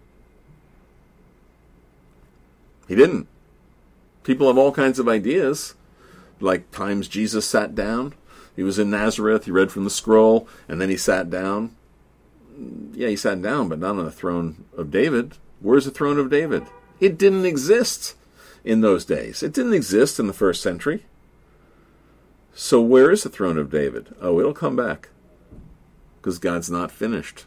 [SPEAKER 1] He didn't. People have all kinds of ideas, like times Jesus sat down. He was in Nazareth, he read from the scroll, and then he sat down. Yeah, he sat down, but not on the throne of David. Where's the throne of David? It didn't exist in those days. It didn't exist in the first century. So where is the throne of David? Oh, it'll come back. Because God's not finished.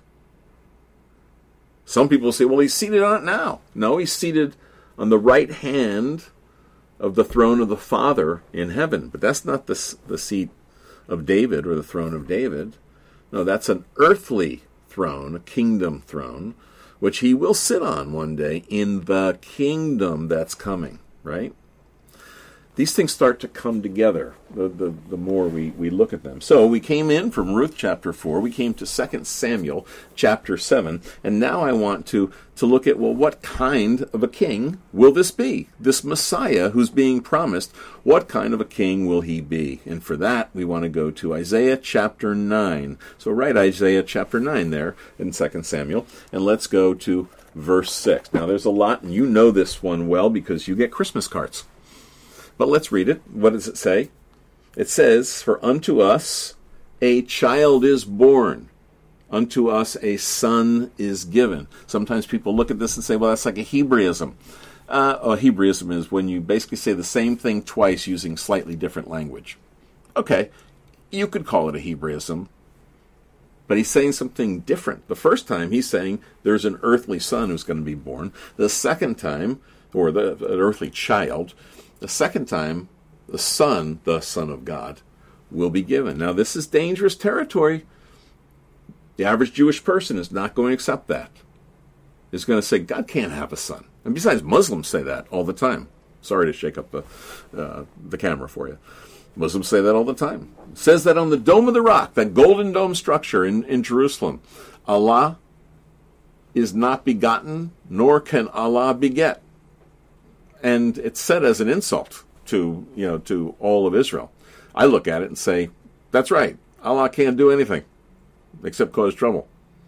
[SPEAKER 1] Some people say, well, he's seated on it now. No, he's seated on the right hand of the throne of the Father in heaven. But that's not the seat of David or the throne of David. No, that's an earthly throne, a kingdom throne, which he will sit on one day in the kingdom that's coming, right? these things start to come together the more we look at them. So we came in from Ruth chapter 4, we came to 2 Samuel chapter 7, and now I want to look at, well, what kind of a king will this be? This Messiah who's being promised, what kind of a king will he be? And for that, we want to go to Isaiah chapter 9. So write Isaiah chapter 9 there in 2 Samuel, and let's go to verse 6. Now there's a lot, and you know this one well because you get Christmas cards. But let's read it. What does it say? It says, "For unto us a child is born, unto us a son is given." Sometimes people look at this and say, well, that's like a Hebraism. A Hebraism is when you basically say the same thing twice using slightly different language. Okay, you could call it a Hebraism, but he's saying something different. The first time he's saying there's an earthly son who's going to be born. The second time, or an earthly child. The second time, the Son of God, will be given. Now, this is dangerous territory. The average Jewish person is not going to accept that. He's going to say, God can't have a son. And besides, Muslims say that all the time. Sorry to shake up the camera for you. Muslims say that all the time. It says that on the Dome of the Rock, that golden dome structure in Jerusalem. Allah is not begotten, nor can Allah beget. And it's said as an insult to all of Israel. I look at it and say, that's right. Allah can't do anything except cause trouble.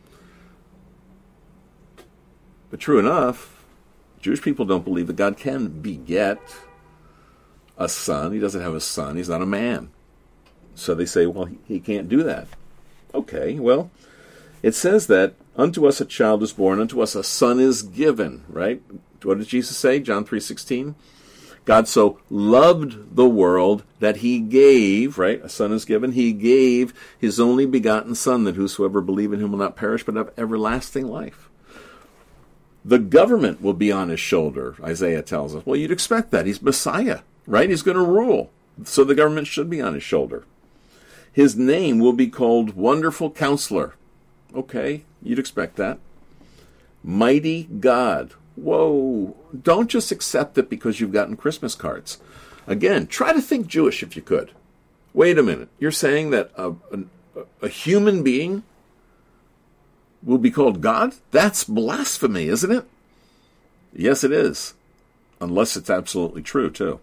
[SPEAKER 1] But true enough, Jewish people don't believe that God can beget a son. He doesn't have a son. He's not a man. So they say, well, he can't do that. Okay, well, it says that unto us a child is born, unto us a son is given, right? What did Jesus say? John 3:16. God so loved the world that he gave, right? A son is given. He gave his only begotten son, that whosoever believe in him will not perish but have everlasting life. The government will be on his shoulder, Isaiah tells us. Well, you'd expect that. He's Messiah, right? He's going to rule. So the government should be on his shoulder. His name will be called Wonderful Counselor. Okay, you'd expect that. Mighty God. Whoa, don't just accept it because you've gotten Christmas cards. Again, try to think Jewish if you could. Wait a minute. You're saying that a human being will be called God? That's blasphemy, isn't it? Yes, it is. Unless it's absolutely true, too.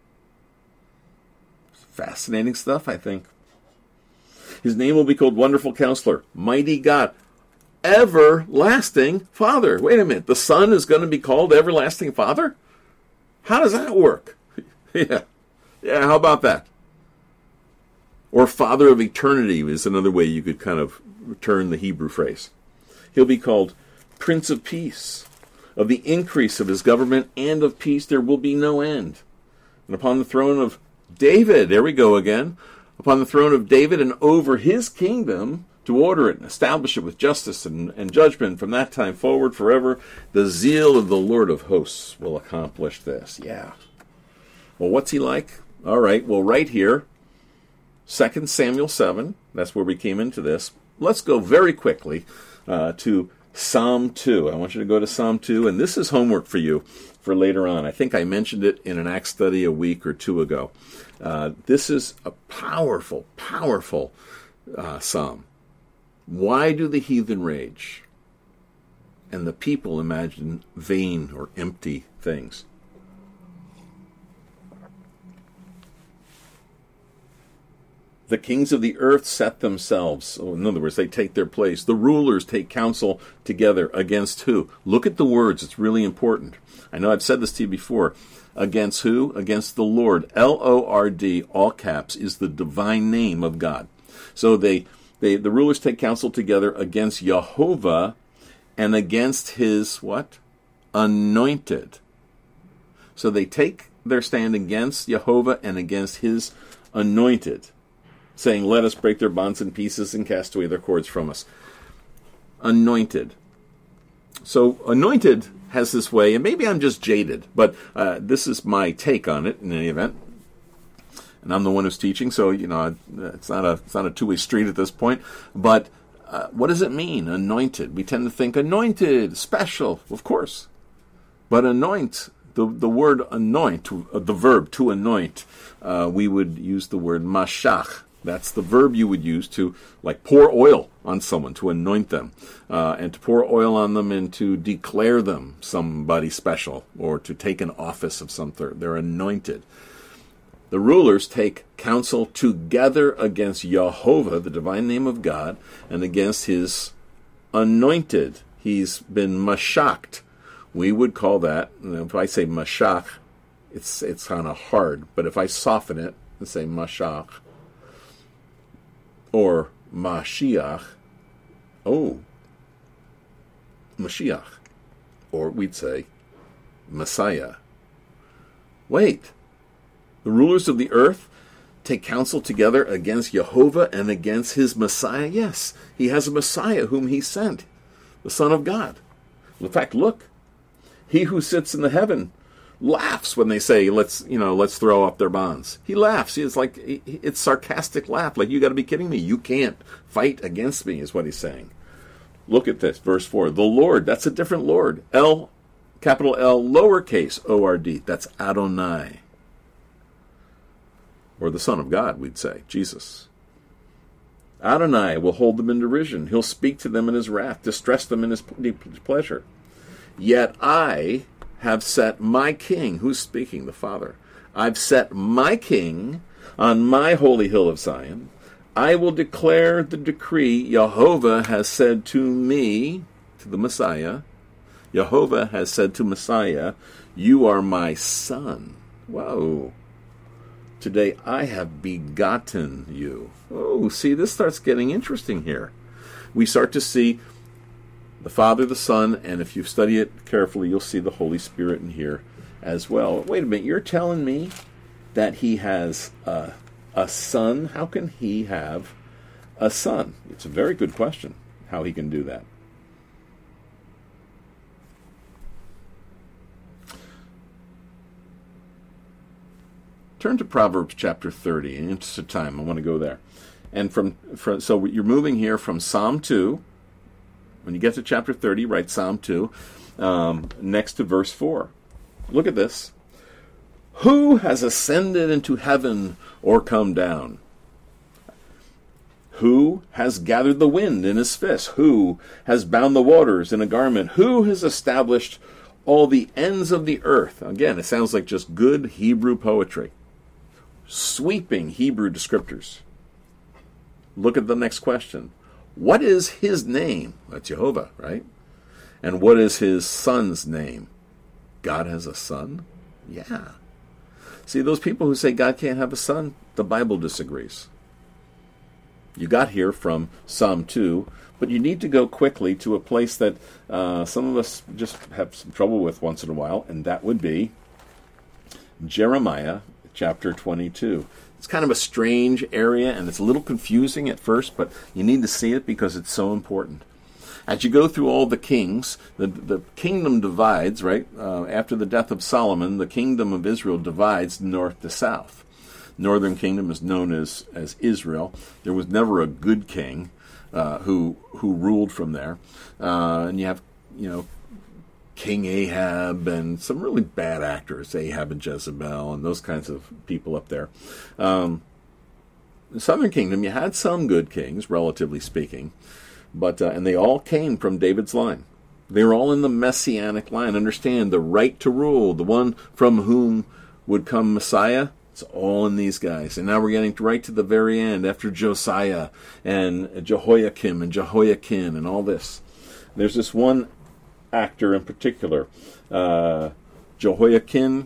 [SPEAKER 1] Fascinating stuff, I think. His name will be called Wonderful Counselor, Mighty God, Everlasting Father. Wait a minute. The Son is going to be called Everlasting Father? How does that work? Yeah, how about that? Or Father of Eternity is another way you could kind of return the Hebrew phrase. He'll be called Prince of Peace. Of the increase of his government and of peace there will be no end. And upon the throne of David, there we go again, upon the throne of David and over his kingdom, to order it and establish it with justice and judgment from that time forward forever, the zeal of the Lord of hosts will accomplish this. Yeah. Well, what's he like? All right, well, right here, 2 Samuel 7, that's where we came into this. Let's go very quickly to Psalm 2. I want you to go to Psalm 2, and this is homework for you for later on. I think I mentioned it in an Acts study a week or two ago. This is a powerful, powerful psalm. Why do the heathen rage, and the people imagine vain or empty things? The kings of the earth set themselves. In other words, they take their place. The rulers take counsel together against who? Look at the words. It's really important. I know I've said this to you before. Against who? Against the Lord. L-O-R-D, all caps, is the divine name of God. So the rulers take counsel together against Jehovah and against his what? Anointed. So they take their stand against Jehovah and against his anointed, saying, let us break their bonds in pieces and cast away their cords from us. Anointed. So anointed has this way, and maybe I'm just jaded, but this is my take on it in any event. And I'm the one who's teaching, so it's not a two-way street at this point. But what does it mean, anointed? We tend to think anointed, special, of course. But anoint The word anoint, the verb to anoint, we would use the word mashach. That's the verb you would use to, like, pour oil on someone, to anoint them, and to pour oil on them and to declare them somebody special, or to take an office of some sort. They're anointed. The rulers take counsel together against Jehovah, the divine name of God, and against his anointed. He's been mashached. We would call that, if I say mashach, it's kind of hard, but if I soften it and say mashach, or Mashiach, Mashiach, or we'd say Messiah. Wait, the rulers of the earth take counsel together against Jehovah and against his Messiah? Yes, he has a Messiah whom he sent, the Son of God. In fact, look, he who sits in the heaven laughs when they say, let's throw up their bonds. He laughs. It's sarcastic laugh. Like, you got to be kidding me. You can't fight against me, is what he's saying. Look at this, verse 4. The Lord, that's a different Lord. L, capital L, lowercase O-R-D. That's Adonai. Or the Son of God, we'd say, Jesus. Adonai will hold them in derision. He'll speak to them in his wrath, distress them in his pleasure. Yet I have set my king, who's speaking, the Father, I've set my king on my holy hill of Zion. I will declare the decree Jehovah has said to me, to the Messiah. Jehovah has said to Messiah, you are my son. Whoa. Today I have begotten you. Oh, see, this starts getting interesting here. We start to see the Father, the Son, and if you study it carefully, you'll see the Holy Spirit in here as well. Wait a minute, you're telling me that he has a son? How can he have a son? It's a very good question, how he can do that. Turn to Proverbs chapter 30. In the interest of time, I want to go there. And so you're moving here from Psalm 2. When you get to chapter 30, write Psalm 2, next to verse 4. Look at this. Who has ascended into heaven or come down? Who has gathered the wind in his fist? Who has bound the waters in a garment? Who has established all the ends of the earth? Again, it sounds like just good Hebrew poetry. Sweeping Hebrew descriptors. Look at the next question. What is his name? That's Jehovah, right? And what is his son's name? God has a son? Yeah. See, those people who say God can't have a son, the Bible disagrees. You got here from Psalm 2, but you need to go quickly to a place that some of us just have some trouble with once in a while, and that would be Jeremiah chapter 22. It's kind of a strange area, and it's a little confusing at first, but you need to see it because it's so important. As you go through all the kings, the kingdom divides, right? After the death of Solomon, the kingdom of Israel divides north to south. Northern kingdom is known as Israel. There was never a good king who ruled from there. And you have, King Ahab and some really bad actors, Ahab and Jezebel and those kinds of people up there. The Southern Kingdom, you had some good kings, relatively speaking, but and they all came from David's line. They were all in the Messianic line. Understand, the right to rule, the one from whom would come Messiah, it's all in these guys. And now we're getting right to the very end, after Josiah and Jehoiakim and Jehoiakim and all this. There's this one actor in particular, Jehoiakim,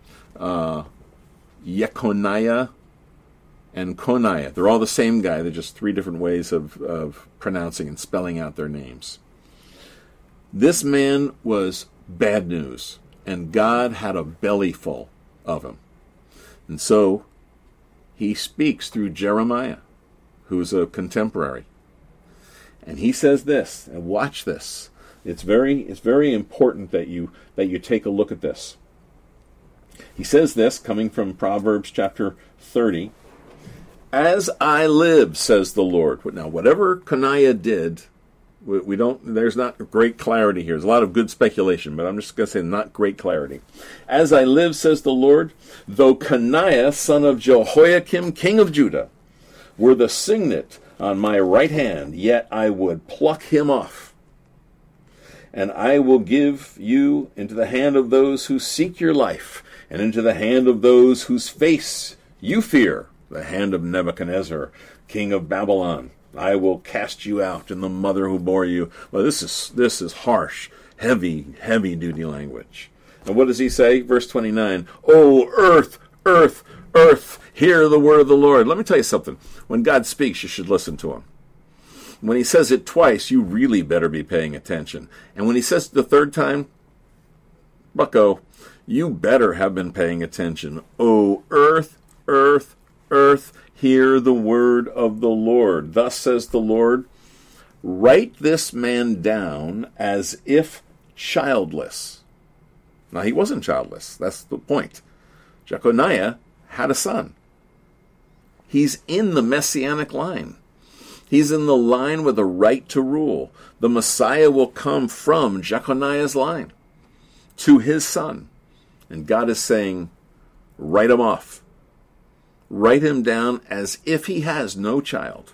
[SPEAKER 1] Yekoniah, and Coniah. They're all the same guy. They're just three different ways of pronouncing and spelling out their names. This man was bad news, and God had a belly full of him. And so he speaks through Jeremiah, who's a contemporary. And he says this, and watch this. It's very important that you take a look at this. He says this, coming from Proverbs chapter 30. As I live, says the Lord. Now, whatever Coniah did, We don't. There's not great clarity here. There's a lot of good speculation, but I'm just going to say not great clarity. As I live, says the Lord, though Coniah, son of Jehoiakim, king of Judah, were the signet on my right hand, yet I would pluck him off. And I will give you into the hand of those who seek your life, and into the hand of those whose face you fear, the hand of Nebuchadnezzar, king of Babylon. I will cast you out, and the mother who bore you. Well, this is harsh, heavy duty language. And what does he say? Verse 29, O earth, earth, earth, hear the word of the Lord. Let me tell you something. When God speaks, you should listen to him. When he says it twice, you really better be paying attention. And when he says it the third time, bucko, you better have been paying attention. O earth, earth, earth, hear the word of the Lord. Thus says the Lord, write this man down as if childless. Now, he wasn't childless. That's the point. Jeconiah had a son. He's in the messianic line. He's in the line with a right to rule. The Messiah will come from Jeconiah's line to his son. And God is saying, write him off. Write him down as if he has no child.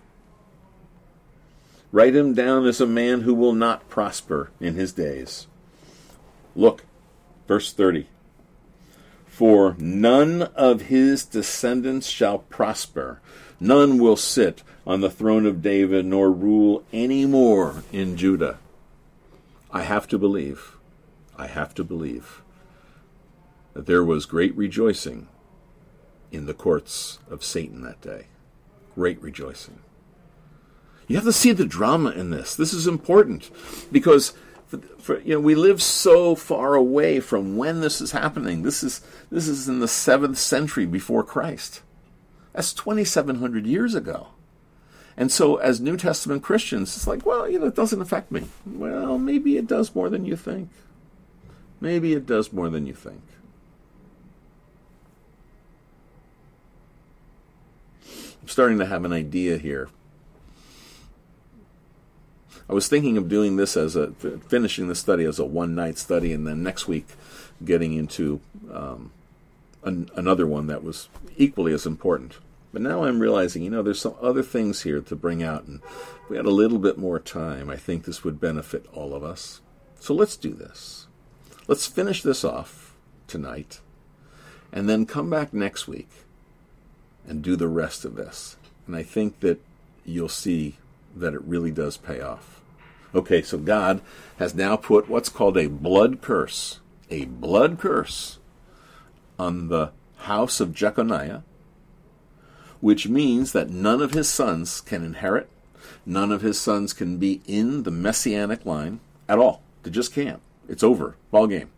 [SPEAKER 1] Write him down as a man who will not prosper in his days. Look, verse 30. For none of his descendants shall prosper. None will sit on the throne of David, nor rule any more in Judah. I have to believe that there was great rejoicing in the courts of Satan that day. Great rejoicing. You have to see the drama in this. This is important because we live so far away from when this is happening. This is in the 7th century before Christ. That's 2,700 years ago. And so as New Testament Christians, it's like, well, it doesn't affect me. Well, maybe it does more than you think. Maybe it does more than you think. I'm starting to have an idea here. I was thinking of doing this finishing the study as a one-night study, and then next week getting into another one that was equally as important. But now I'm realizing, there's some other things here to bring out, and if we had a little bit more time, I think this would benefit all of us. So let's do this. Let's finish this off tonight, and then come back next week and do the rest of this. And I think that you'll see that it really does pay off. Okay, so God has now put what's called a blood curse on the house of Jeconiah, which means that none of his sons can inherit, none of his sons can be in the messianic line at all. They just can't. It's over. Ball game.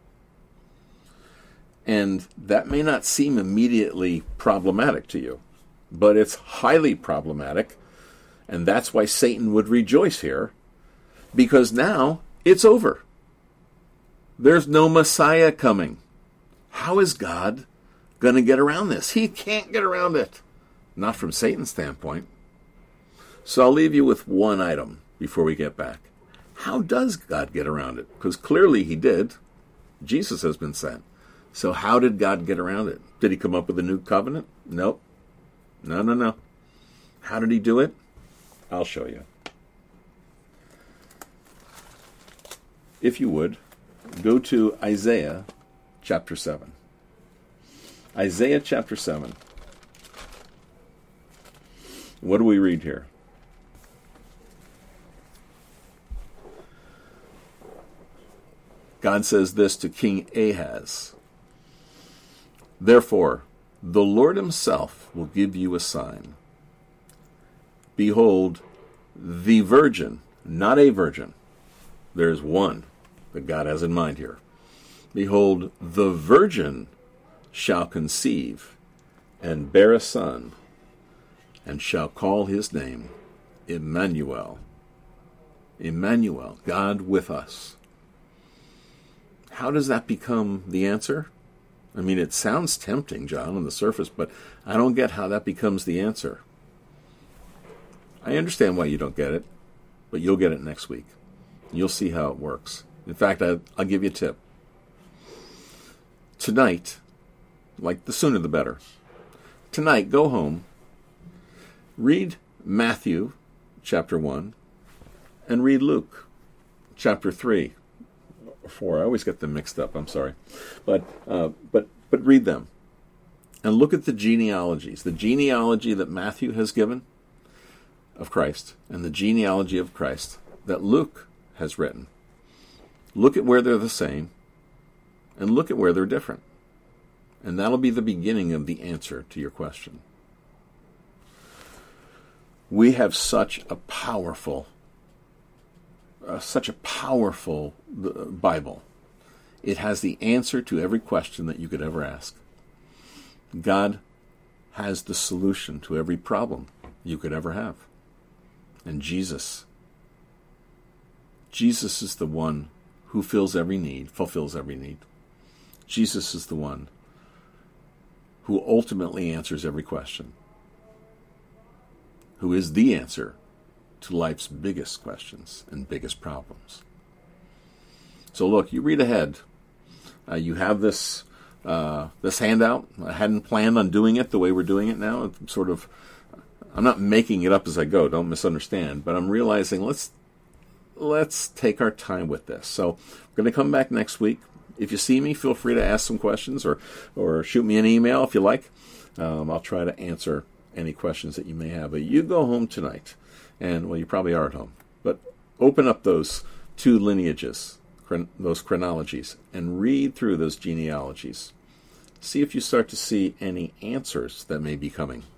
[SPEAKER 1] And that may not seem immediately problematic to you, but it's highly problematic, and that's why Satan would rejoice here, because now it's over. There's no Messiah coming. How is God going to get around this? He can't get around it. Not from Satan's standpoint. So I'll leave you with one item before we get back. How does God get around it? Because clearly he did. Jesus has been sent. So how did God get around it? Did he come up with a new covenant? Nope. No. How did he do it? I'll show you. If you would, go to Isaiah chapter 7. Isaiah chapter 7. What do we read here? God says this to King Ahaz. Therefore, the Lord himself will give you a sign. Behold, the virgin, not a virgin. There's one that God has in mind here. Behold, the virgin shall conceive and bear a son, and shall call his name Emmanuel. Emmanuel, God with us. How does that become the answer? I mean, it sounds tempting, John, on the surface, but I don't get how that becomes the answer. I understand why you don't get it. but you'll get it next week. You'll see how it works. In fact, I'll give you a tip. Tonight, like the sooner the better, tonight go home, read Matthew chapter 1, and read Luke chapter 3 or 4. I always get them mixed up, I'm sorry. But read them. And look at the genealogies. The genealogy that Matthew has given of Christ and the genealogy of Christ that Luke has written. Look at where they're the same and look at where they're different. And that'll be the beginning of the answer to your question. We have such a powerful Bible. It has the answer to every question that you could ever ask. God has the solution to every problem you could ever have. And Jesus is the one who fulfills every need. Jesus is the one who ultimately answers every question, who is the answer to life's biggest questions and biggest problems. So look, you read ahead. You have this handout. I hadn't planned on doing it the way we're doing it now. I'm not making it up as I go, don't misunderstand, but I'm realizing let's take our time with this. So we're going to come back next week. If you see me, feel free to ask some questions or shoot me an email if you like. I'll try to answer any questions that you may have. But you go home tonight, and, well, you probably are at home, but open up those two lineages, those chronologies, and read through those genealogies. See if you start to see any answers that may be coming.